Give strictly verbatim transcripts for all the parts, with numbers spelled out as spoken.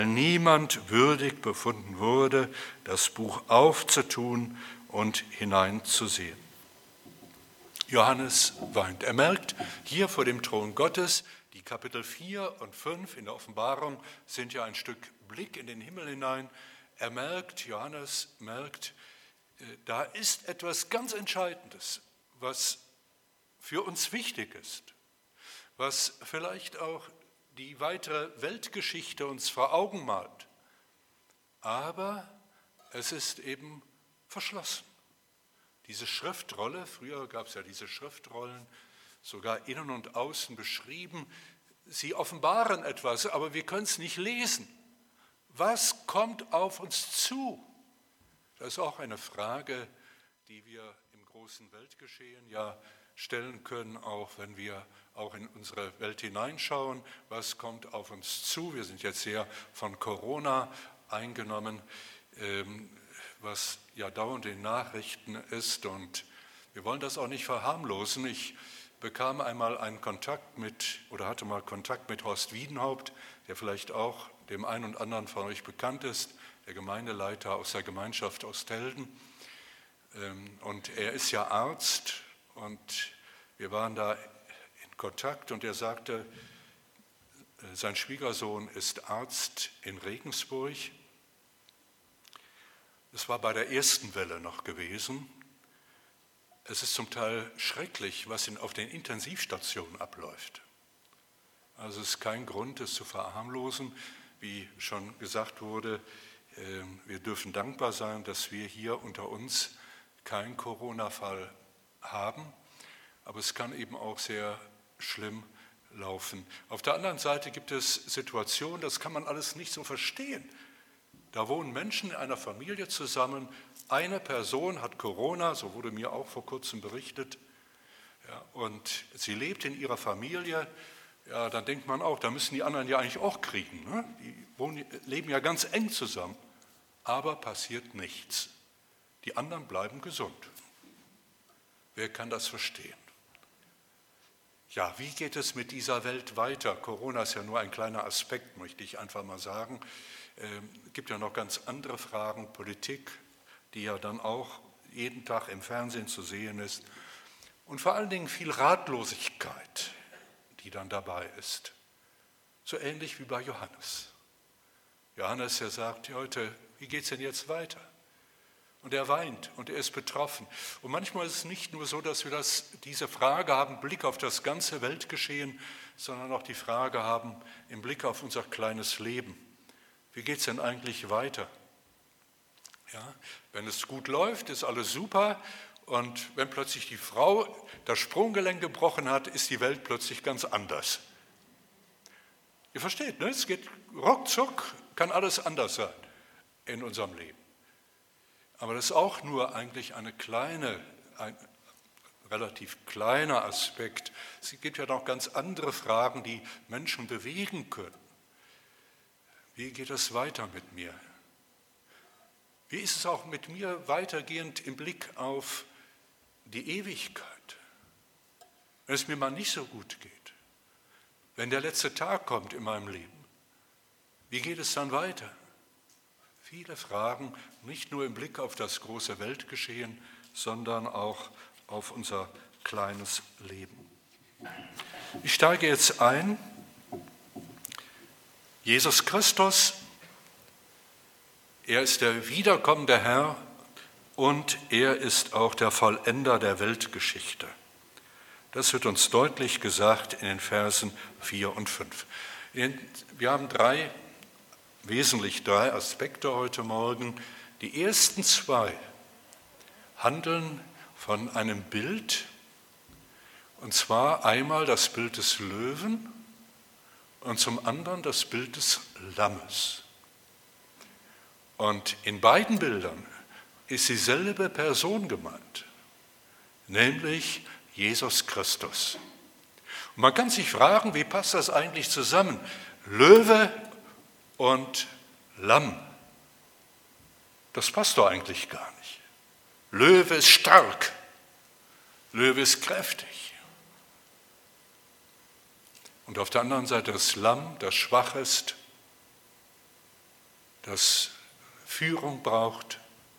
niemand würdig befunden wurde, das Buch aufzutun und hineinzusehen. Johannes weint. Er merkt hier vor dem Thron Gottes, die Kapitel vier und fünf in der Offenbarung sind ja ein Stück Blick in den Himmel hinein. Er merkt, Johannes merkt, da ist etwas ganz Entscheidendes, was für uns wichtig ist, was vielleicht auch die weitere Weltgeschichte uns vor Augen malt. Aber es ist eben verschlossen. Diese Schriftrolle, früher gab es ja diese Schriftrollen, sogar innen und außen beschrieben, sie offenbaren etwas, aber wir können es nicht lesen. Was kommt auf uns zu? Das ist auch eine Frage, die wir im großen Weltgeschehen ja stellen können, auch wenn wir auch in unsere Welt hineinschauen. Was kommt auf uns zu? Wir sind jetzt sehr von Corona eingenommen, was ja dauernd in Nachrichten ist, und wir wollen das auch nicht verharmlosen. Ich bekam einmal einen Kontakt mit, oder hatte mal Kontakt mit Horst Wiedenhaupt, der vielleicht auch dem einen und anderen von euch bekannt ist, der Gemeindeleiter aus der Gemeinschaft Osthelden. Und er ist ja Arzt, und wir waren da in Kontakt, und er sagte, sein Schwiegersohn ist Arzt in Regensburg. Es war bei der ersten Welle noch gewesen. Es ist zum Teil schrecklich, was in, auf den Intensivstationen abläuft. Also es ist kein Grund, es zu verharmlosen. Wie schon gesagt wurde, äh, wir dürfen dankbar sein, dass wir hier unter uns keinen Corona-Fall haben. Aber es kann eben auch sehr schlimm laufen. Auf der anderen Seite gibt es Situationen, das kann man alles nicht so verstehen. Da wohnen Menschen in einer Familie zusammen, eine Person hat Corona, so wurde mir auch vor kurzem berichtet, ja, und sie lebt in ihrer Familie, ja, dann denkt man auch, da müssen die anderen ja eigentlich auch kriegen, ne? Die wohnen, leben ja ganz eng zusammen, aber passiert nichts. Die anderen bleiben gesund. Wer kann das verstehen? Ja, wie geht es mit dieser Welt weiter? Corona ist ja nur ein kleiner Aspekt, möchte ich einfach mal sagen. Es gibt ja noch ganz andere Fragen, Politik, die ja dann auch jeden Tag im Fernsehen zu sehen ist. Und vor allen Dingen viel Ratlosigkeit, die dann dabei ist. So ähnlich wie bei Johannes. Johannes, der sagt heute, wie geht es denn jetzt weiter? Und er weint und er ist betroffen. Und manchmal ist es nicht nur so, dass wir das, diese Frage haben, Blick auf das ganze Weltgeschehen, sondern auch die Frage haben, im Blick auf unser kleines Leben. Wie geht es denn eigentlich weiter? Ja, wenn es gut läuft, ist alles super, und wenn plötzlich die Frau das Sprunggelenk gebrochen hat, ist die Welt plötzlich ganz anders. Ihr versteht, ne? Es geht ruckzuck, kann alles anders sein in unserem Leben. Aber das ist auch nur eigentlich eine kleine, ein relativ kleiner Aspekt. Es gibt ja noch ganz andere Fragen, die Menschen bewegen können. Wie geht es weiter mit mir? Wie ist es auch mit mir weitergehend im Blick auf die Ewigkeit? Wenn es mir mal nicht so gut geht, wenn der letzte Tag kommt in meinem Leben, wie geht es dann weiter? Viele Fragen, nicht nur im Blick auf das große Weltgeschehen, sondern auch auf unser kleines Leben. Ich steige jetzt ein. Jesus Christus, er ist der wiederkommende Herr, und er ist auch der Vollender der Weltgeschichte. Das wird uns deutlich gesagt in den Versen vier und fünf. Wir haben drei, wesentlich drei Aspekte heute Morgen. Die ersten zwei handeln von einem Bild, und zwar einmal das Bild des Löwen und zum anderen das Bild des Lammes. Und in beiden Bildern ist dieselbe Person gemeint, nämlich Jesus Christus. Und man kann sich fragen, wie passt das eigentlich zusammen? Löwe und Lamm. Das passt doch eigentlich gar nicht. Löwe ist stark, Löwe ist kräftig. Und auf der anderen Seite das Lamm, das schwach ist, das Führung braucht.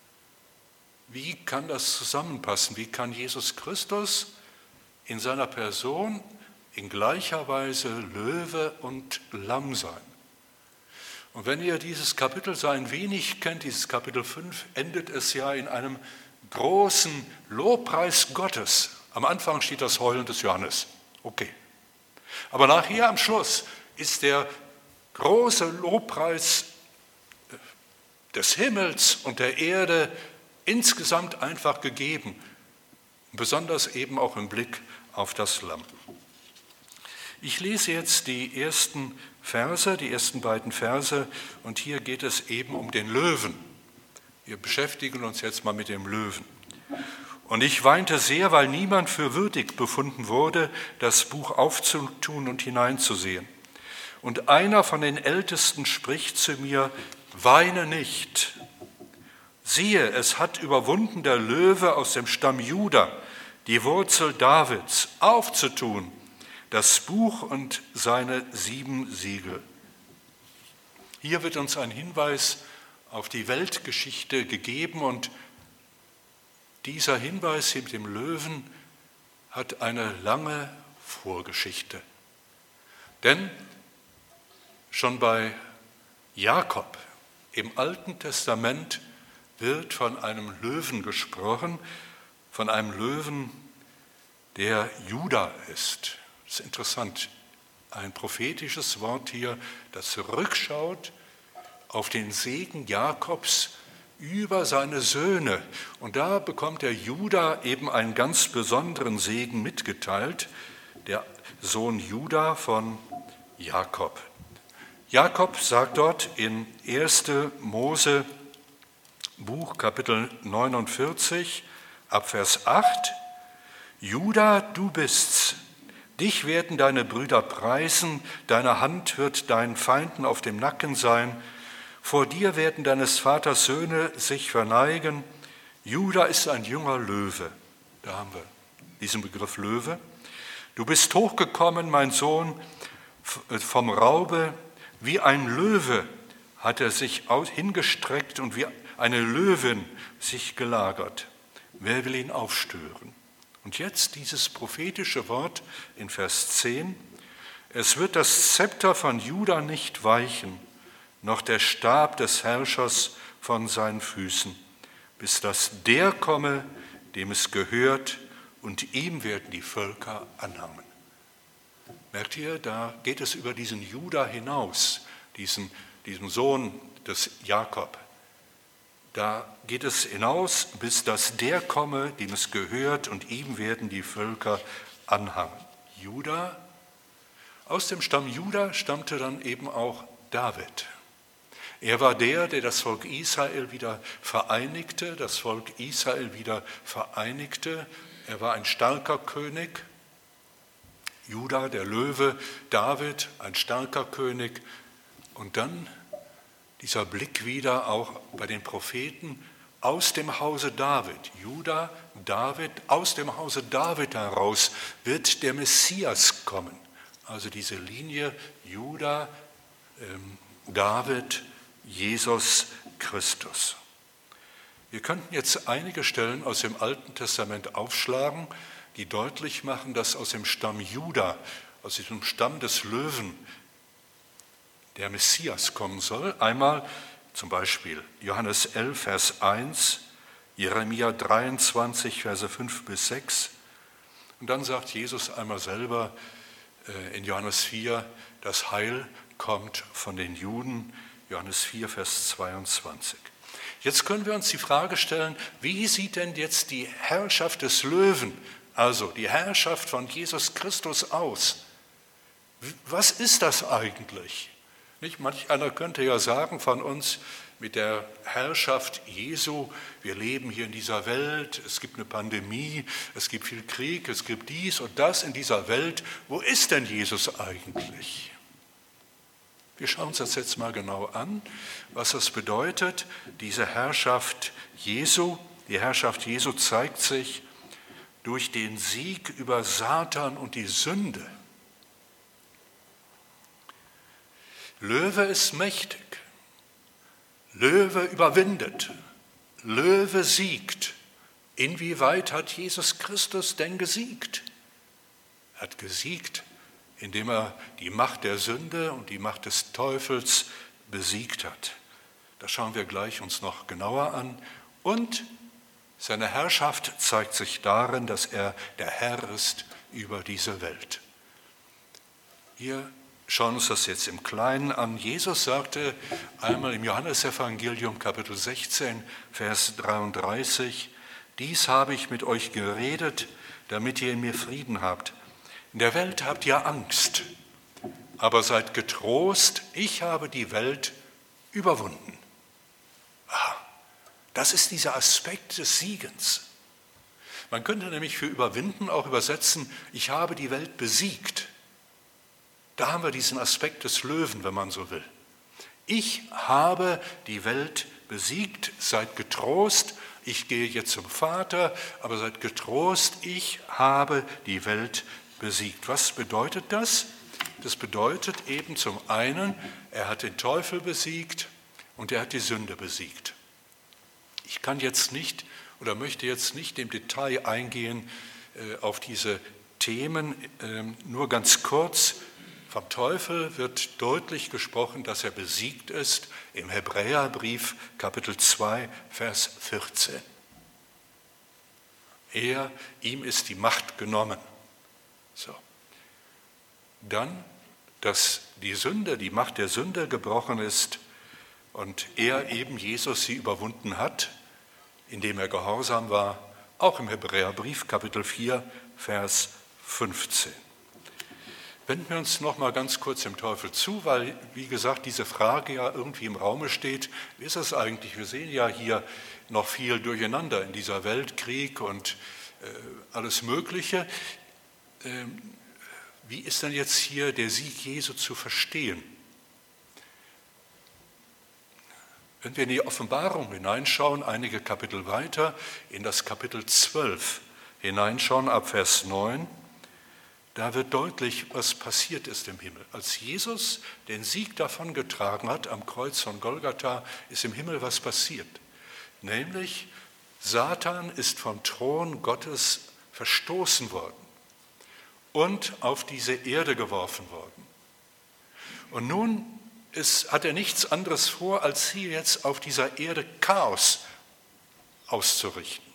Wie kann das zusammenpassen? Wie kann Jesus Christus in seiner Person in gleicher Weise Löwe und Lamm sein? Und wenn ihr dieses Kapitel so ein wenig kennt, dieses Kapitel fünf, endet es ja in einem großen Lobpreis Gottes. Am Anfang steht das Heulen des Johannes. Okay. Aber nachher am Schluss ist der große Lobpreis des Himmels und der Erde insgesamt einfach gegeben. Besonders eben auch im Blick auf das Lamm. Ich lese jetzt die ersten Verse, die ersten beiden Verse, und hier geht es eben um den Löwen. Wir beschäftigen uns jetzt mal mit dem Löwen. Und ich weinte sehr, weil niemand für würdig befunden wurde, das Buch aufzutun und hineinzusehen. Und einer von den Ältesten spricht zu mir: Weine nicht. Siehe, es hat überwunden der Löwe aus dem Stamm Juda, die Wurzel Davids, aufzutun das Buch und seine sieben Siegel. Hier wird uns ein Hinweis auf die Weltgeschichte gegeben, und dieser Hinweis mit dem Löwen hat eine lange Vorgeschichte. Denn schon bei Jakob im Alten Testament wird von einem Löwen gesprochen, von einem Löwen, der Juda ist. Das ist interessant, ein prophetisches Wort hier, das zurückschaut auf den Segen Jakobs über seine Söhne. Und da bekommt der Juda eben einen ganz besonderen Segen mitgeteilt, der Sohn Juda von Jakob. Jakob sagt dort in erster Mose Buch, Kapitel neunundvierzig, ab Vers acht, Juda, du bist's. Dich werden deine Brüder preisen, deine Hand wird deinen Feinden auf dem Nacken sein. Vor dir werden deines Vaters Söhne sich verneigen. Juda ist ein junger Löwe. Da haben wir diesen Begriff Löwe. Du bist hochgekommen, mein Sohn, vom Raube. Wie ein Löwe hat er sich hingestreckt und wie eine Löwin sich gelagert. Wer will ihn aufstören? Und jetzt dieses prophetische Wort in Vers zehn. Es wird das Zepter von Juda nicht weichen, noch der Stab des Herrschers von seinen Füßen, bis dass der komme, dem es gehört, und ihm werden die Völker anhangen. Merkt ihr, da geht es über diesen Juda hinaus, diesen, diesen Sohn des Jakob. Da geht es hinaus, bis dass der komme, dem es gehört, und ihm werden die Völker anhangen. Juda, aus dem Stamm Juda stammte dann eben auch David. Er war der, der das Volk Israel wieder vereinigte, das Volk Israel wieder vereinigte. Er war ein starker König. Juda, der Löwe, David, ein starker König. Und dann dieser Blick wieder auch bei den Propheten aus dem Hause David. Juda, David, aus dem Hause David heraus wird der Messias kommen. Also diese Linie Juda, ähm, David, Jesus Christus. Wir könnten jetzt einige Stellen aus dem Alten Testament aufschlagen, die deutlich machen, dass aus dem Stamm Juda, aus diesem Stamm des Löwen, der Messias kommen soll. Einmal zum Beispiel Johannes elf, Vers eins, Jeremia dreiundzwanzig, Verse fünf bis sechs. Und dann sagt Jesus einmal selber äh, in Johannes vier, das Heil kommt von den Juden, Johannes vier, Vers zweiundzwanzig. Jetzt können wir uns die Frage stellen, wie sieht denn jetzt die Herrschaft des Löwen, also die Herrschaft von Jesus Christus aus? Was ist das eigentlich? Nicht? Manch einer könnte ja sagen von uns, mit der Herrschaft Jesu, wir leben hier in dieser Welt, es gibt eine Pandemie, es gibt viel Krieg, es gibt dies und das in dieser Welt. Wo ist denn Jesus eigentlich? Wir schauen uns das jetzt mal genau an, was das bedeutet, diese Herrschaft Jesu. Die Herrschaft Jesu zeigt sich durch den Sieg über Satan und die Sünde. Löwe ist mächtig. Löwe überwindet, Löwe siegt. Inwieweit hat Jesus Christus denn gesiegt? Er hat gesiegt, indem er die Macht der Sünde und die Macht des Teufels besiegt hat. Das schauen wir gleich uns noch genauer an. Und seine Herrschaft zeigt sich darin, dass er der Herr ist über diese Welt. Wir schauen uns das jetzt im Kleinen an. Jesus sagte einmal im Johannesevangelium Kapitel sechzehn, Vers dreiunddreißig, dies habe ich mit euch geredet, damit ihr in mir Frieden habt. In der Welt habt ihr Angst, aber seid getrost, ich habe die Welt überwunden. Ah, das ist dieser Aspekt des Siegens. Man könnte nämlich für überwinden auch übersetzen, ich habe die Welt besiegt. Da haben wir diesen Aspekt des Löwen, wenn man so will. Ich habe die Welt besiegt, seid getrost, ich gehe jetzt zum Vater, aber seid getrost, ich habe die Welt besiegt. Was bedeutet das? Das bedeutet eben zum einen, er hat den Teufel besiegt und er hat die Sünde besiegt. Ich kann jetzt nicht oder möchte jetzt nicht im Detail eingehen äh, auf diese Themen, äh, nur ganz kurz. Vom Teufel wird deutlich gesprochen, dass er besiegt ist im Hebräerbrief Kapitel zwei, Vers vierzehn. Er, ihm ist die Macht genommen. So. Dann, dass die Sünde, die Macht der Sünde gebrochen ist und er eben, Jesus, sie überwunden hat, indem er gehorsam war, auch im Hebräerbrief Kapitel vier, Vers fünfzehn. Wenden wir uns noch mal ganz kurz dem Teufel zu, weil, wie gesagt, diese Frage ja irgendwie im Raume steht. Wie ist das eigentlich? Wir sehen ja hier noch viel Durcheinander in dieser Welt, Krieg und äh, alles Mögliche. Ähm, wie ist denn jetzt hier der Sieg Jesu zu verstehen? Wenn wir in die Offenbarung hineinschauen, einige Kapitel weiter, in das Kapitel zwölf hineinschauen, ab Vers neun, da wird deutlich, was passiert ist im Himmel. Als Jesus den Sieg davongetragen hat am Kreuz von Golgatha, ist im Himmel was passiert. Nämlich, Satan ist vom Thron Gottes verstoßen worden und auf diese Erde geworfen worden. Und nun ist, hat er nichts anderes vor, als hier jetzt auf dieser Erde Chaos auszurichten.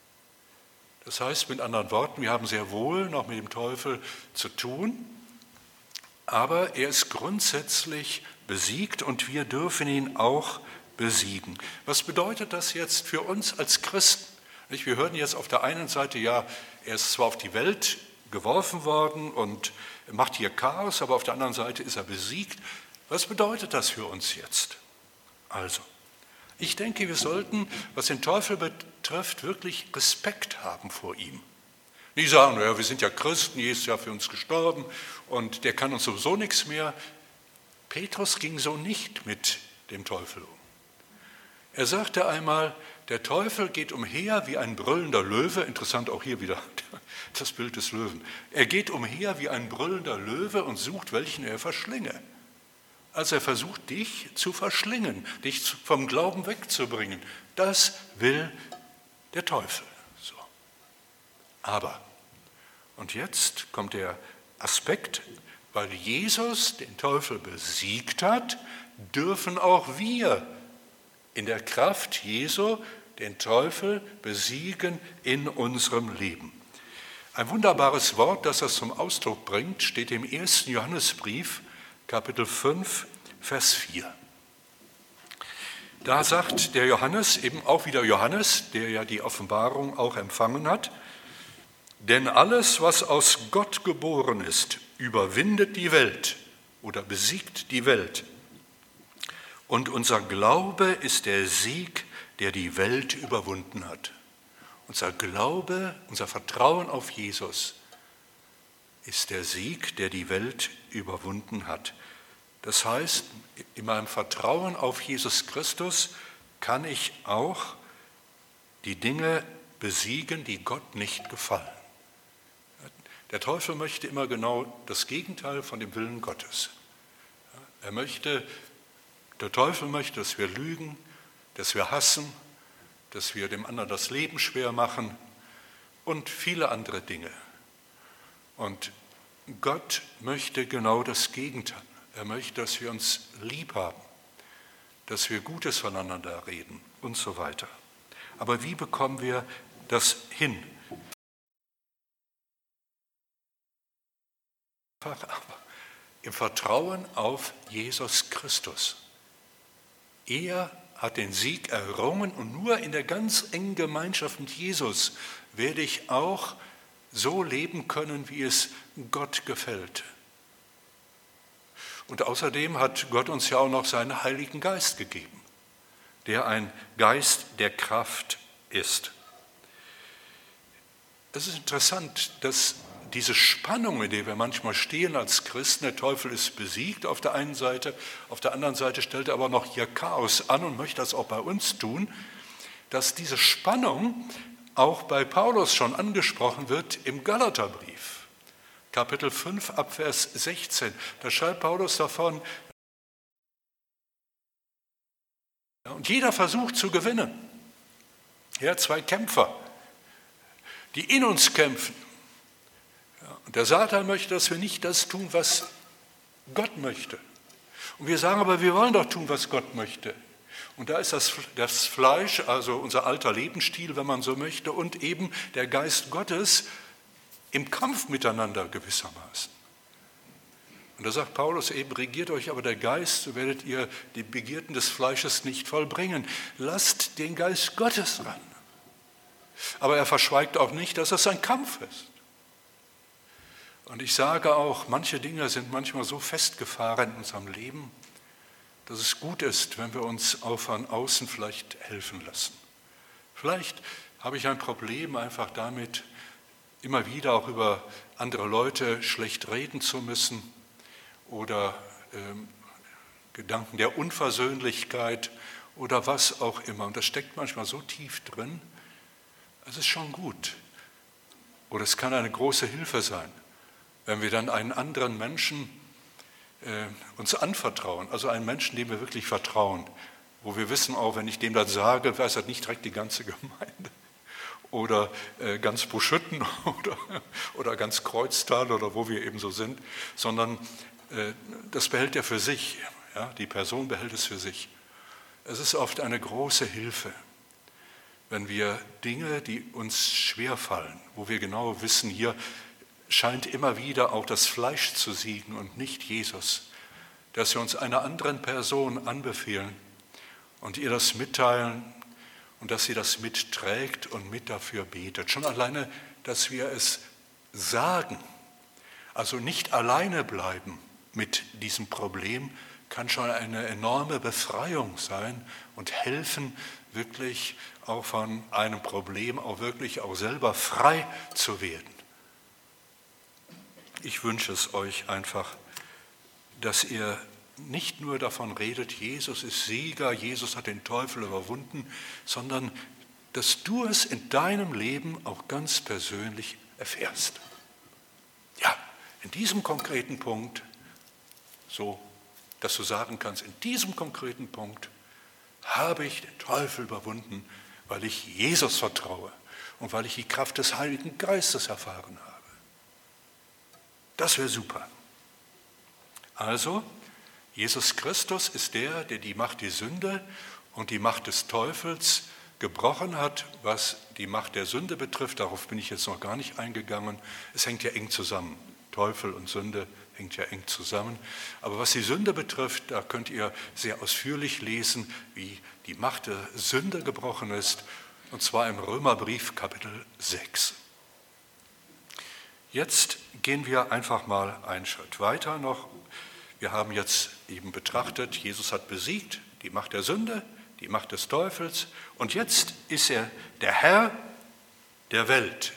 Das heißt, mit anderen Worten, wir haben sehr wohl noch mit dem Teufel zu tun, aber er ist grundsätzlich besiegt und wir dürfen ihn auch besiegen. Was bedeutet das jetzt für uns als Christen? Wir hören jetzt auf der einen Seite, ja, er ist zwar auf die Welt geworfen worden und macht hier Chaos, aber auf der anderen Seite ist er besiegt. Was bedeutet das für uns jetzt? Also, ich denke, wir sollten, was den Teufel betrifft, wirklich Respekt haben vor ihm. Nicht sagen, naja, wir sind ja Christen, Jesus ist ja für uns gestorben und der kann uns sowieso nichts mehr. Petrus ging so nicht mit dem Teufel um. Er sagte einmal, der Teufel geht umher wie ein brüllender Löwe, interessant auch hier wieder das Bild des Löwen. Er geht umher wie ein brüllender Löwe und sucht, welchen er verschlinge. Also er versucht, dich zu verschlingen, dich vom Glauben wegzubringen. Das will der Teufel. So. Aber, und jetzt kommt der Aspekt, weil Jesus den Teufel besiegt hat, dürfen auch wir in der Kraft Jesu den Teufel besiegen in unserem Leben. Ein wunderbares Wort, das das zum Ausdruck bringt, steht im ersten Johannesbrief, Kapitel fünf, Vers vier. Da sagt der Johannes, eben auch wieder Johannes, der ja die Offenbarung auch empfangen hat, denn alles, was aus Gott geboren ist, überwindet die Welt oder besiegt die Welt. Und unser Glaube ist der Sieg, der die Welt überwunden hat. Unser Glaube, unser Vertrauen auf Jesus ist der Sieg, der die Welt überwunden hat. Das heißt, in meinem Vertrauen auf Jesus Christus kann ich auch die Dinge besiegen, die Gott nicht gefallen. Der Teufel möchte immer genau das Gegenteil von dem Willen Gottes. Er möchte, der Teufel möchte, dass wir lügen, dass wir hassen, dass wir dem anderen das Leben schwer machen und viele andere Dinge. Und Gott möchte genau das Gegenteil. Er möchte, dass wir uns lieb haben, dass wir Gutes voneinander reden und so weiter. Aber wie bekommen wir das hin? Im Vertrauen auf Jesus Christus. Er hat den Sieg errungen und nur in der ganz engen Gemeinschaft mit Jesus werde ich auch so leben können, wie es Gott gefällt. Und außerdem hat Gott uns ja auch noch seinen Heiligen Geist gegeben, der ein Geist der Kraft ist. Es ist interessant, dass diese Spannung, in der wir manchmal stehen als Christen, der Teufel ist besiegt auf der einen Seite, auf der anderen Seite stellt er aber noch hier Chaos an und möchte das auch bei uns tun, dass diese Spannung auch bei Paulus schon angesprochen wird im Galaterbrief, Kapitel fünf, Abvers sechzehn. Da schreibt Paulus davon, und jeder versucht zu gewinnen. Ja, zwei Kämpfer, die in uns kämpfen. Und der Satan möchte, dass wir nicht das tun, was Gott möchte. Und wir sagen aber, wir wollen doch tun, was Gott möchte. Und da ist das, das Fleisch, also unser alter Lebensstil, wenn man so möchte, und eben der Geist Gottes im Kampf miteinander gewissermaßen. Und da sagt Paulus eben, regiert euch aber der Geist, so werdet ihr die Begierden des Fleisches nicht vollbringen. Lasst den Geist Gottes ran. Aber er verschweigt auch nicht, dass es ein Kampf ist. Und ich sage auch, manche Dinge sind manchmal so festgefahren in unserem Leben, dass es gut ist, wenn wir uns auch von außen vielleicht helfen lassen. Vielleicht habe ich ein Problem einfach damit, immer wieder auch über andere Leute schlecht reden zu müssen oder ähm, Gedanken der Unversöhnlichkeit oder was auch immer. Und das steckt manchmal so tief drin, es ist schon gut. Oder es kann eine große Hilfe sein, wenn wir dann einen anderen Menschen äh, uns anvertrauen, also einen Menschen, dem wir wirklich vertrauen, wo wir wissen auch, wenn ich dem das sage, weiß das nicht direkt die ganze Gemeinde oder äh, ganz Buschütten oder, oder ganz Kreuztal oder wo wir eben so sind, sondern äh, das behält er für sich, ja? Die Person behält es für sich. Es ist oft eine große Hilfe, wenn wir Dinge, die uns schwerfallen, wo wir genau wissen, hier scheint immer wieder auch das Fleisch zu siegen und nicht Jesus, dass wir uns einer anderen Person anbefehlen und ihr das mitteilen und dass sie das mitträgt und mit dafür betet. Schon alleine, dass wir es sagen, also nicht alleine bleiben mit diesem Problem, kann schon eine enorme Befreiung sein und helfen, wirklich auch von einem Problem auch wirklich auch selber frei zu werden. Ich wünsche es euch einfach, dass ihr nicht nur davon redet, Jesus ist Sieger, Jesus hat den Teufel überwunden, sondern dass du es in deinem Leben auch ganz persönlich erfährst. Ja, in diesem konkreten Punkt, so dass du sagen kannst, in diesem konkreten Punkt habe ich den Teufel überwunden, weil ich Jesus vertraue und weil ich die Kraft des Heiligen Geistes erfahren habe. Das wäre super. Also, Jesus Christus ist der, der die Macht der Sünde und die Macht des Teufels gebrochen hat, was die Macht der Sünde betrifft. Darauf bin ich jetzt noch gar nicht eingegangen. Es hängt ja eng zusammen. Teufel und Sünde hängt ja eng zusammen. Aber was die Sünde betrifft, da könnt ihr sehr ausführlich lesen, wie die Macht der Sünde gebrochen ist, und zwar im Römerbrief Kapitel sechs. Jetzt gehen wir einfach mal einen Schritt weiter noch. Wir haben jetzt eben betrachtet, Jesus hat besiegt die Macht der Sünde, die Macht des Teufels, und jetzt ist er der Herr der Welt.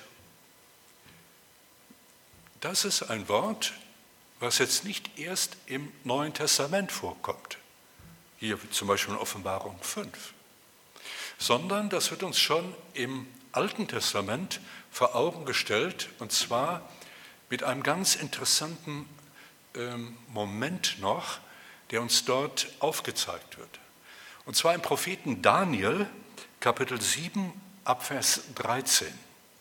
Das ist ein Wort, was jetzt nicht erst im Neuen Testament vorkommt, hier zum Beispiel in Offenbarung fünf, sondern das wird uns schon im Alten Testament vor Augen gestellt, und zwar mit einem ganz interessanten ähm, Moment noch, der uns dort aufgezeigt wird. Und zwar im Propheten Daniel, Kapitel sieben, Abvers dreizehn.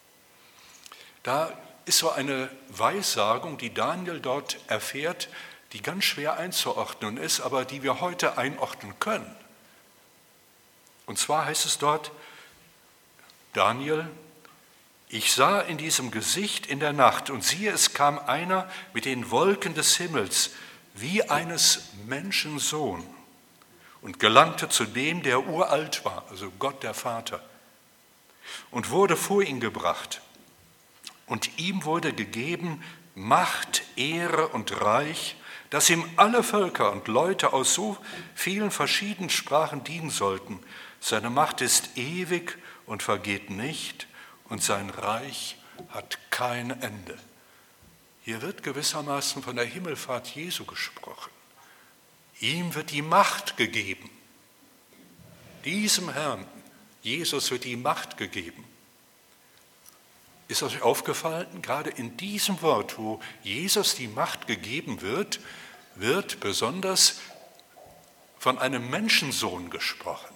Da ist so eine Weissagung, die Daniel dort erfährt, die ganz schwer einzuordnen ist, aber die wir heute einordnen können. Und zwar heißt es dort, Daniel, ich sah in diesem Gesicht in der Nacht und siehe, es kam einer mit den Wolken des Himmels, wie eines Menschen Sohn, und gelangte zu dem, der uralt war, also Gott der Vater, und wurde vor ihn gebracht. Und ihm wurde gegeben Macht, Ehre und Reich, dass ihm alle Völker und Leute aus so vielen verschiedenen Sprachen dienen sollten. Seine Macht ist ewig und vergeht nicht, und sein Reich hat kein Ende. Hier wird gewissermaßen von der Himmelfahrt Jesu gesprochen. Ihm wird die Macht gegeben. Diesem Herrn, Jesus, wird die Macht gegeben. Ist euch aufgefallen, gerade in diesem Wort, wo Jesus die Macht gegeben wird, wird besonders von einem Menschensohn gesprochen.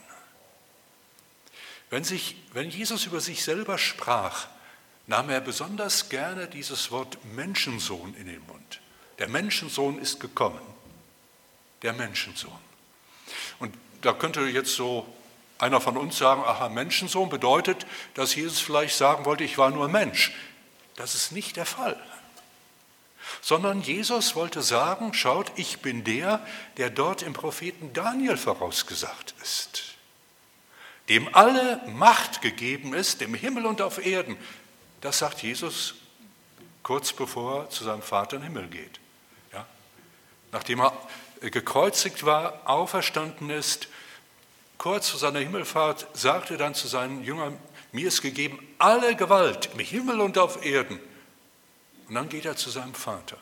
Wenn, sich, wenn Jesus über sich selber sprach, nahm er besonders gerne dieses Wort Menschensohn in den Mund. Der Menschensohn ist gekommen. Der Menschensohn. Und da könnte jetzt so einer von uns sagen, aha, Menschensohn bedeutet, dass Jesus vielleicht sagen wollte, ich war nur Mensch. Das ist nicht der Fall. Sondern Jesus wollte sagen, schaut, ich bin der, der dort im Propheten Daniel vorausgesagt ist, dem alle Macht gegeben ist, im Himmel und auf Erden. Das sagt Jesus kurz bevor er zu seinem Vater im Himmel geht. Ja? Nachdem er gekreuzigt war, auferstanden ist, kurz vor seiner Himmelfahrt sagte er dann zu seinen Jüngern, mir ist gegeben alle Gewalt im Himmel und auf Erden. Und dann geht er zu seinem Vater.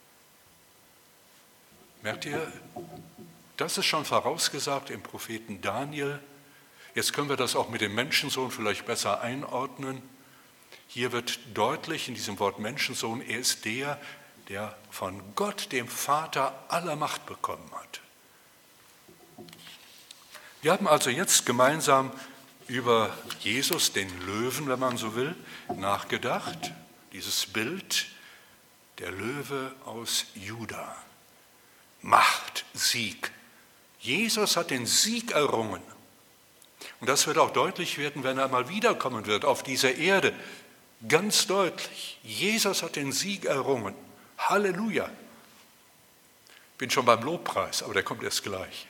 Merkt ihr, das ist schon vorausgesagt im Propheten Daniel. Jetzt können wir das auch mit dem Menschensohn vielleicht besser einordnen. Hier wird deutlich in diesem Wort Menschensohn, er ist der, der von Gott, dem Vater, alle Macht bekommen hat. Wir haben also jetzt gemeinsam über Jesus, den Löwen, wenn man so will, nachgedacht. Dieses Bild, der Löwe aus Juda. Macht, Sieg. Jesus hat den Sieg errungen. Und das wird auch deutlich werden, wenn er einmal wiederkommen wird auf dieser Erde. Ganz deutlich. Jesus hat den Sieg errungen. Halleluja. Ich bin schon beim Lobpreis, aber der kommt erst gleich.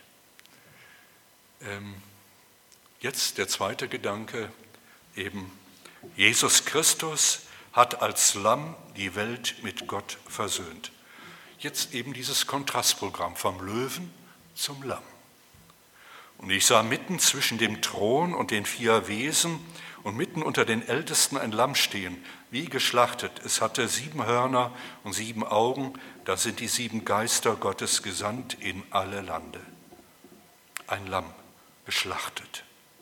Ähm, jetzt der zweite Gedanke, eben Jesus Christus hat als Lamm die Welt mit Gott versöhnt. Jetzt eben dieses Kontrastprogramm vom Löwen zum Lamm. Und ich sah mitten zwischen dem Thron und den vier Wesen und mitten unter den Ältesten ein Lamm stehen, wie geschlachtet. Es hatte sieben Hörner und sieben Augen, das sind die sieben Geister Gottes gesandt in alle Lande. Ein Lamm, geschlachtet.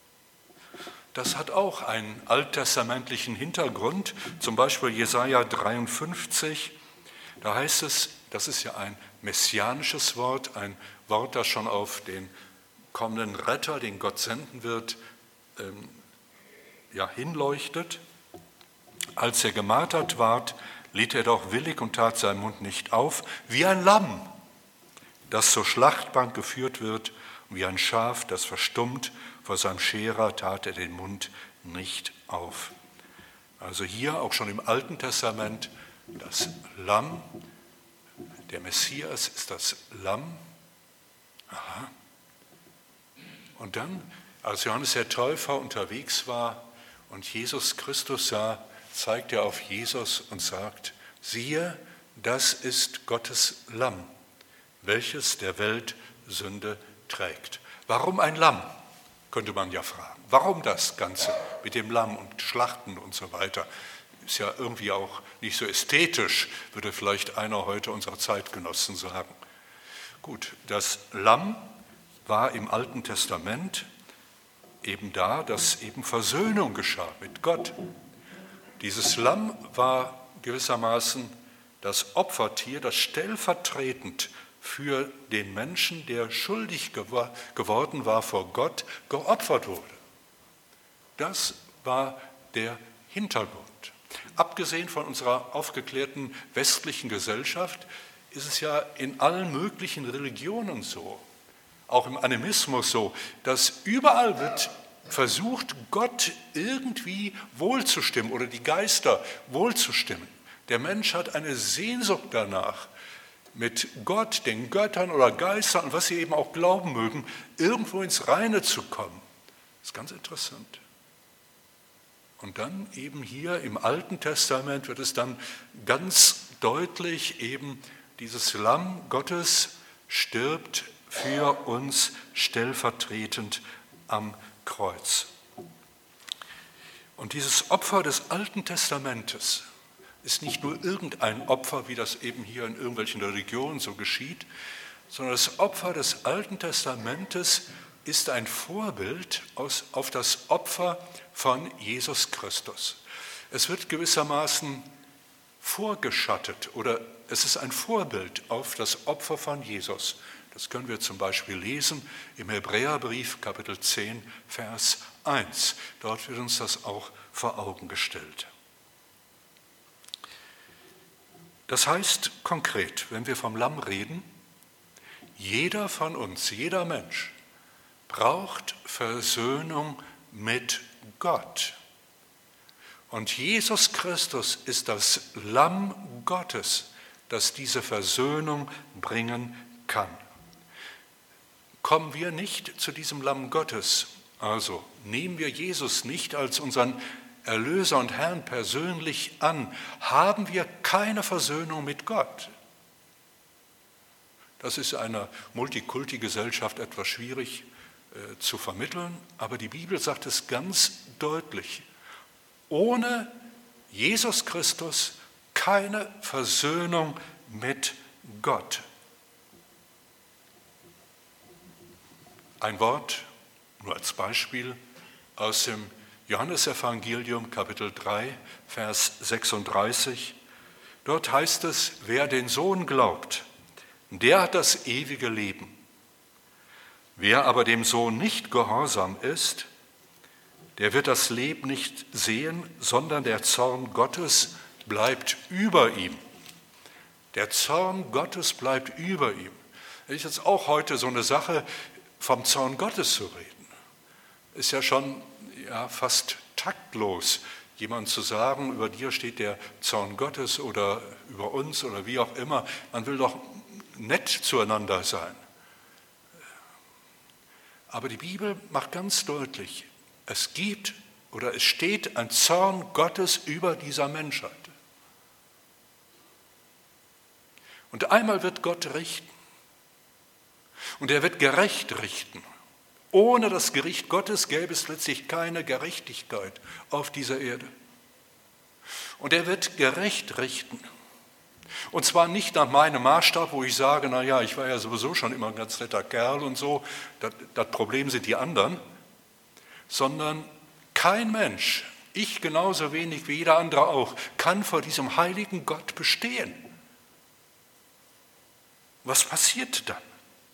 Das hat auch einen alttestamentlichen Hintergrund, zum Beispiel Jesaja dreiundfünfzig, da heißt es, das ist ja ein messianisches Wort, ein Wort, das schon auf den kommenden Retter, den Gott senden wird, ähm, ja, hinleuchtet. Als er gemartert ward, litt er doch willig und tat seinen Mund nicht auf, wie ein Lamm, das zur Schlachtbank geführt wird, und wie ein Schaf, das verstummt, vor seinem Scherer tat er den Mund nicht auf. Also hier auch schon im Alten Testament das Lamm, der Messias ist das Lamm. Aha. Und dann, als Johannes der Täufer unterwegs war und Jesus Christus sah, zeigt er auf Jesus und sagt, siehe, das ist Gottes Lamm, welches der Welt Sünde trägt. Warum ein Lamm, könnte man ja fragen. Warum das Ganze mit dem Lamm und Schlachten und so weiter? Ist ja irgendwie auch nicht so ästhetisch, würde vielleicht einer heute unserer Zeitgenossen sagen. Gut, das Lamm war im Alten Testament eben da, dass eben Versöhnung geschah mit Gott. Dieses Lamm war gewissermaßen das Opfertier, das stellvertretend für den Menschen, der schuldig gew- geworden war vor Gott, geopfert wurde. Das war der Hintergrund. Abgesehen von unserer aufgeklärten westlichen Gesellschaft ist es ja in allen möglichen Religionen so, auch im Animismus so, dass überall wird versucht, Gott irgendwie wohlzustimmen oder die Geister wohlzustimmen. Der Mensch hat eine Sehnsucht danach, mit Gott, den Göttern oder Geistern und was sie eben auch glauben mögen, irgendwo ins Reine zu kommen. Das ist ganz interessant. Und dann eben hier im Alten Testament wird es dann ganz deutlich, eben dieses Lamm Gottes stirbt für uns stellvertretend am Kreuz. Und dieses Opfer des Alten Testamentes ist nicht nur irgendein Opfer, wie das eben hier in irgendwelchen Religionen so geschieht, sondern das Opfer des Alten Testamentes ist ein Vorbild aus, auf das Opfer von Jesus Christus. Es wird gewissermaßen vorgeschattet oder es ist ein Vorbild auf das Opfer von Jesus. Das können wir zum Beispiel lesen im Hebräerbrief Kapitel zehn, Vers eins. Dort wird uns das auch vor Augen gestellt. Das heißt konkret, wenn wir vom Lamm reden, jeder von uns, jeder Mensch braucht Versöhnung mit Gott. Und Jesus Christus ist das Lamm Gottes, das diese Versöhnung bringen kann. Kommen wir nicht zu diesem Lamm Gottes, also nehmen wir Jesus nicht als unseren Erlöser und Herrn persönlich an, haben wir keine Versöhnung mit Gott. Das ist einer Multikulti-Gesellschaft etwas schwierig äh, zu vermitteln, aber die Bibel sagt es ganz deutlich. Ohne Jesus Christus keine Versöhnung mit Gott. Ein Wort, nur als Beispiel, aus dem Johannesevangelium, Kapitel drei, Vers sechsunddreißig. Dort heißt es, wer den Sohn glaubt, der hat das ewige Leben. Wer aber dem Sohn nicht gehorsam ist, der wird das Leben nicht sehen, sondern der Zorn Gottes bleibt über ihm. Der Zorn Gottes bleibt über ihm. Das ist jetzt auch heute so eine Sache, vom Zorn Gottes zu reden. Ist ja schon ja, fast taktlos, jemand zu sagen, über dir steht der Zorn Gottes oder über uns oder wie auch immer. Man will doch nett zueinander sein. Aber die Bibel macht ganz deutlich, es gibt oder es steht ein Zorn Gottes über dieser Menschheit. Und einmal wird Gott richten. Und er wird gerecht richten. Ohne das Gericht Gottes gäbe es letztlich keine Gerechtigkeit auf dieser Erde. Und er wird gerecht richten. Und zwar nicht nach meinem Maßstab, wo ich sage, naja, ich war ja sowieso schon immer ein ganz netter Kerl und so, das, das Problem sind die anderen, sondern kein Mensch, ich genauso wenig wie jeder andere auch, kann vor diesem heiligen Gott bestehen. Was passiert dann?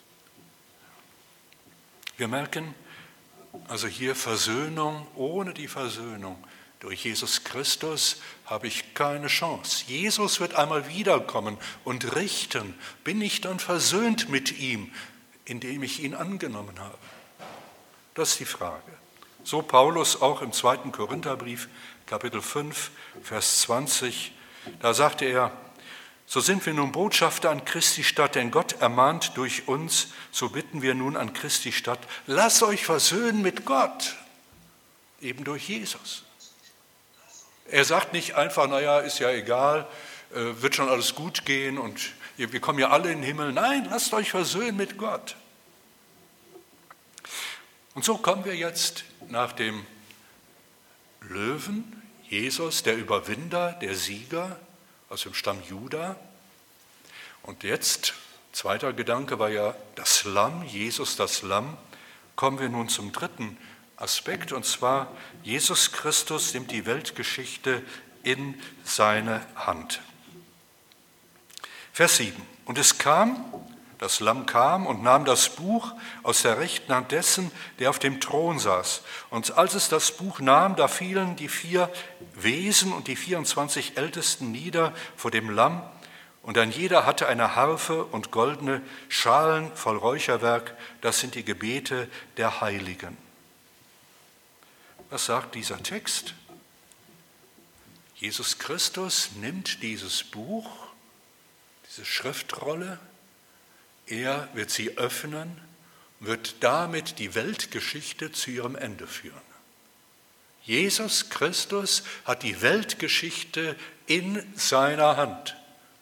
Wir merken also hier Versöhnung, ohne die Versöhnung durch Jesus Christus habe ich keine Chance. Jesus wird einmal wiederkommen und richten. Bin ich dann versöhnt mit ihm, indem ich ihn angenommen habe? Das ist die Frage. So Paulus auch im zweiten Korintherbrief, Kapitel fünf, Vers zwanzig, da sagte er, so sind wir nun Botschafter an Christi Stadt, denn Gott ermahnt durch uns, so bitten wir nun an Christi Stadt, lasst euch versöhnen mit Gott, eben durch Jesus. Er sagt nicht einfach, naja, ist ja egal, wird schon alles gut gehen und wir kommen ja alle in den Himmel. Nein, lasst euch versöhnen mit Gott. Und so kommen wir jetzt nach dem Löwen, Jesus, der Überwinder, der Sieger, aus dem Stamm Juda. Und jetzt, zweiter Gedanke war ja das Lamm, Jesus das Lamm. Kommen wir nun zum dritten Aspekt, und zwar Jesus Christus nimmt die Weltgeschichte in seine Hand. Vers sieben. Und es kam, Das Lamm kam und nahm das Buch aus der rechten Hand dessen, der auf dem Thron saß. Und als es das Buch nahm, da fielen die vier Wesen und die vierundzwanzig Ältesten nieder vor dem Lamm. Und ein jeder hatte eine Harfe und goldene Schalen voll Räucherwerk. Das sind die Gebete der Heiligen. Was sagt dieser Text? Jesus Christus nimmt dieses Buch, diese Schriftrolle, er wird sie öffnen, wird damit die Weltgeschichte zu ihrem Ende führen. Jesus Christus hat die Weltgeschichte in seiner Hand.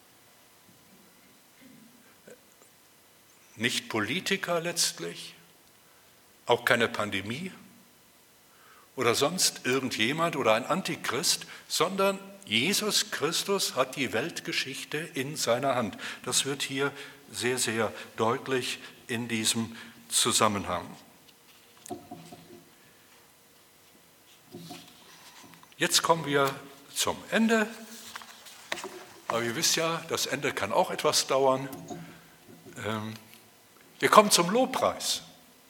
Nicht Politiker letztlich, auch keine Pandemie oder sonst irgendjemand oder ein Antichrist, sondern Jesus Christus hat die Weltgeschichte in seiner Hand. Das wird hier sehr, sehr deutlich in diesem Zusammenhang. Jetzt kommen wir zum Ende. Aber ihr wisst ja, das Ende kann auch etwas dauern. Wir kommen zum Lobpreis.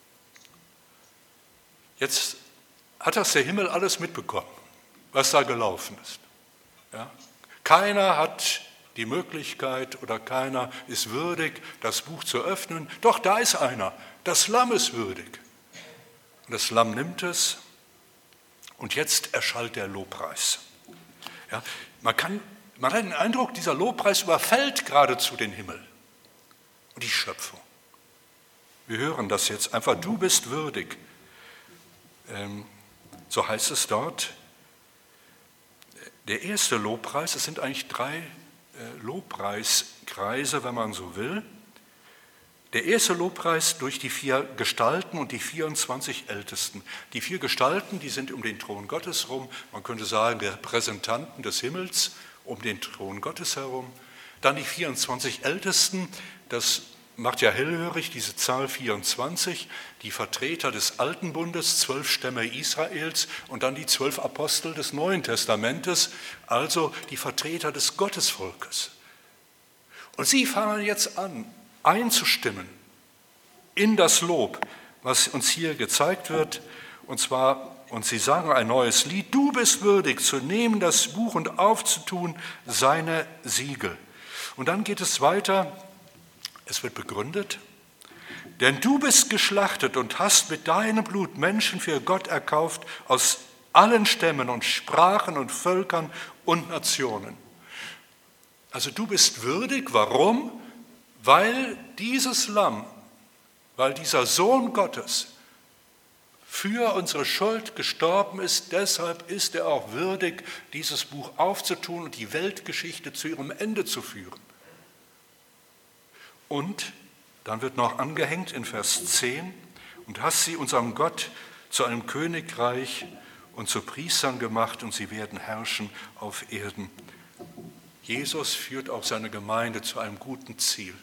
Jetzt hat das der Himmel alles mitbekommen, was da gelaufen ist. Ja? Keiner hat die Möglichkeit oder keiner ist würdig, das Buch zu öffnen. Doch da ist einer, das Lamm ist würdig. Und das Lamm nimmt es und jetzt erschallt der Lobpreis. Ja, man, kann, man hat den Eindruck, dieser Lobpreis überfällt geradezu den Himmel und die Schöpfung. Wir hören das jetzt einfach, du bist würdig. Ähm, so heißt es dort. Der erste Lobpreis, es sind eigentlich drei Lobpreiskreise, wenn man so will. Der erste Lobpreis durch die vier Gestalten und die vierundzwanzig Ältesten. Die vier Gestalten, die sind um den Thron Gottes herum, man könnte sagen, Repräsentanten des Himmels um den Thron Gottes herum. Dann die vierundzwanzig Ältesten, das macht ja hellhörig, diese Zahl vierundzwanzig, die Vertreter des Alten Bundes, zwölf Stämme Israels und dann die zwölf Apostel des Neuen Testamentes, also die Vertreter des Gottesvolkes. Und sie fangen jetzt an, einzustimmen in das Lob, was uns hier gezeigt wird, und zwar, und sie sagen ein neues Lied, du bist würdig zu nehmen das Buch und aufzutun seine Siegel. Und dann geht es weiter. Es wird begründet, denn du bist geschlachtet und hast mit deinem Blut Menschen für Gott erkauft aus allen Stämmen und Sprachen und Völkern und Nationen. Also du bist würdig, warum? Weil dieses Lamm, weil dieser Sohn Gottes für unsere Schuld gestorben ist, deshalb ist er auch würdig, dieses Buch aufzutun und die Weltgeschichte zu ihrem Ende zu führen. Und dann wird noch angehängt in Vers zehn, und hast sie unserem Gott zu einem Königreich und zu Priestern gemacht, und sie werden herrschen auf Erden. Jesus führt auch seine Gemeinde zu einem guten Ziel.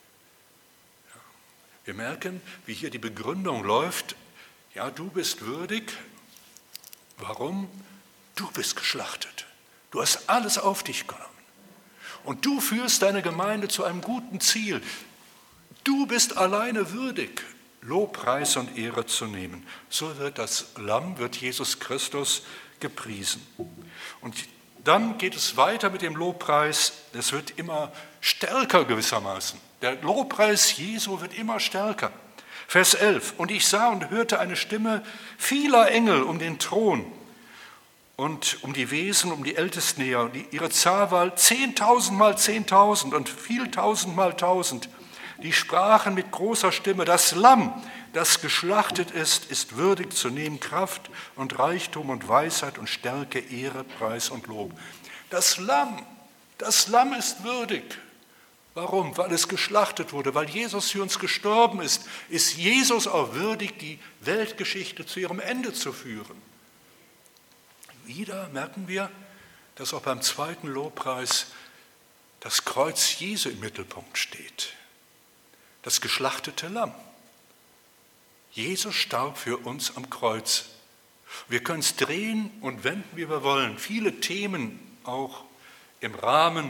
Wir merken, wie hier die Begründung läuft, ja, du bist würdig. Warum? Du bist geschlachtet. Du hast alles auf dich genommen. Und du führst deine Gemeinde zu einem guten Ziel. Du bist alleine würdig, Lobpreis und Ehre zu nehmen. So wird das Lamm, wird Jesus Christus gepriesen. Und dann geht es weiter mit dem Lobpreis. Es wird immer stärker gewissermaßen. Der Lobpreis Jesu wird immer stärker. Vers elf. Und ich sah und hörte eine Stimme vieler Engel um den Thron und um die Wesen, um die Ältesten her. Und ihre Zahl war zehntausend mal zehntausend und vieltausend mal tausend. Die sprachen mit großer Stimme, das Lamm, das geschlachtet ist, ist würdig zu nehmen Kraft und Reichtum und Weisheit und Stärke, Ehre, Preis und Lob. Das Lamm, das Lamm ist würdig. Warum? Weil es geschlachtet wurde, weil Jesus für uns gestorben ist, ist Jesus auch würdig, die Weltgeschichte zu ihrem Ende zu führen. Wieder merken wir, dass auch beim zweiten Lobpreis das Kreuz Jesu im Mittelpunkt steht. Das geschlachtete Lamm. Jesus starb für uns am Kreuz. Wir können es drehen und wenden, wie wir wollen. Viele Themen auch im Rahmen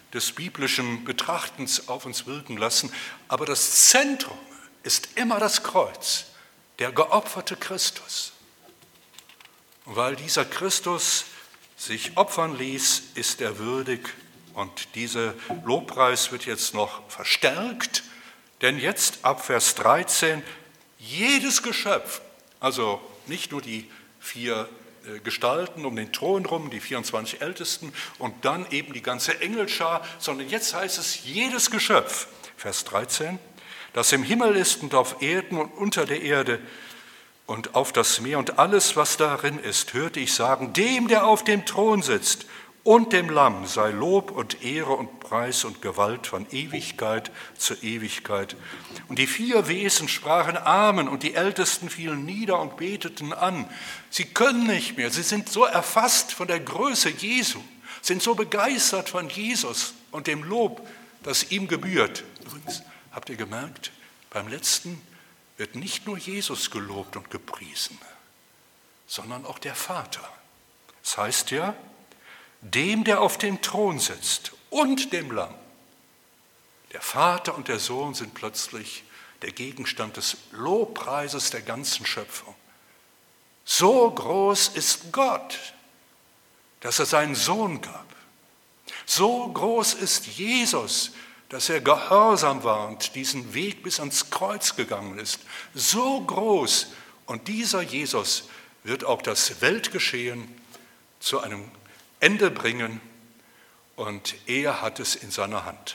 des biblischen Betrachtens auf uns wirken lassen, aber das Zentrum ist immer das Kreuz, der geopferte Christus. Und weil dieser Christus sich opfern ließ, ist er würdig. Und dieser Lobpreis wird jetzt noch verstärkt, denn jetzt ab Vers dreizehn, jedes Geschöpf, also nicht nur die vier Gestalten um den Thron rum, die vierundzwanzig Ältesten und dann eben die ganze Engelschar, sondern jetzt heißt es jedes Geschöpf, Vers dreizehn, das im Himmel ist und auf Erden und unter der Erde und auf das Meer und alles, was darin ist, hörte ich sagen, dem, der auf dem Thron sitzt und dem Lamm sei Lob und Ehre und Preis und Gewalt von Ewigkeit zu Ewigkeit. Und die vier Wesen sprachen Amen und die Ältesten fielen nieder und beteten an. Sie können nicht mehr, sie sind so erfasst von der Größe Jesu, sind so begeistert von Jesus und dem Lob, das ihm gebührt. Übrigens, habt ihr gemerkt, beim letzten wird nicht nur Jesus gelobt und gepriesen, sondern auch der Vater. Das heißt ja, dem, der auf dem Thron sitzt und dem Lamm. Der Vater und der Sohn sind plötzlich der Gegenstand des Lobpreises der ganzen Schöpfung. So groß ist Gott, dass er seinen Sohn gab. So groß ist Jesus, dass er gehorsam war und diesen Weg bis ans Kreuz gegangen ist. So groß. Und dieser Jesus wird auch das Weltgeschehen zu einem Ende bringen und er hat es in seiner Hand.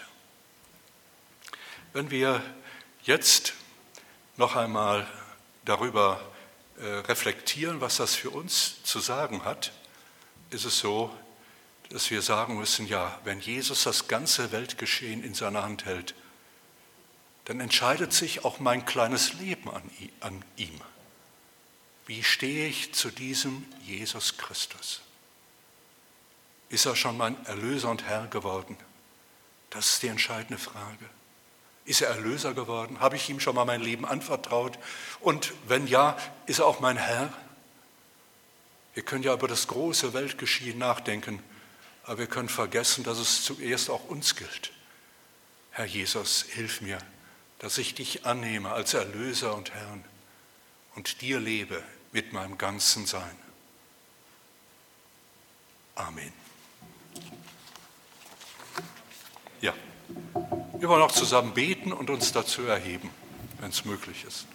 Wenn wir jetzt noch einmal darüber äh, reflektieren, was das für uns zu sagen hat, ist es so, dass wir sagen müssen, ja, wenn Jesus das ganze Weltgeschehen in seiner Hand hält, dann entscheidet sich auch mein kleines Leben an, an ihm. Wie stehe ich zu diesem Jesus Christus? Ist er schon mein Erlöser und Herr geworden? Das ist die entscheidende Frage. Ist er Erlöser geworden? Habe ich ihm schon mal mein Leben anvertraut? Und wenn ja, ist er auch mein Herr? Wir können ja über das große Weltgeschehen nachdenken, aber wir können vergessen, dass es zuerst auch uns gilt. Herr Jesus, hilf mir, dass ich dich annehme als Erlöser und Herrn und dir lebe mit meinem ganzen Sein. Amen. Ja, wir wollen auch zusammen beten und uns dazu erheben, wenn es möglich ist.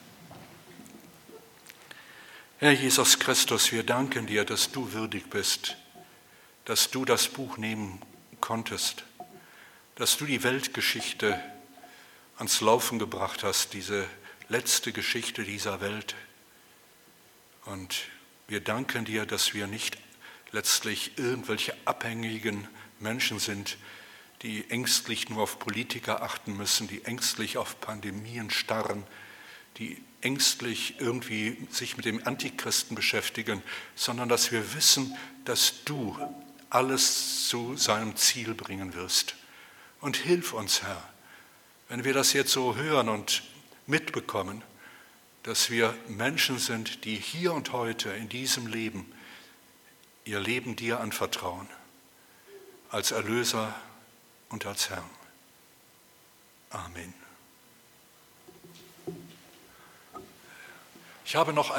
Herr Jesus Christus, wir danken dir, dass du würdig bist, dass du das Buch nehmen konntest, dass du die Weltgeschichte ans Laufen gebracht hast, diese letzte Geschichte dieser Welt. Und wir danken dir, dass wir nicht letztlich irgendwelche abhängigen Menschen sind, die ängstlich nur auf Politiker achten müssen, die ängstlich auf Pandemien starren, die ängstlich irgendwie sich mit dem Antichristen beschäftigen, sondern dass wir wissen, dass du alles zu seinem Ziel bringen wirst. Und hilf uns, Herr, wenn wir das jetzt so hören und mitbekommen, dass wir Menschen sind, die hier und heute in diesem Leben ihr Leben dir anvertrauen, als Erlöser und als Herrn. Amen. Ich habe noch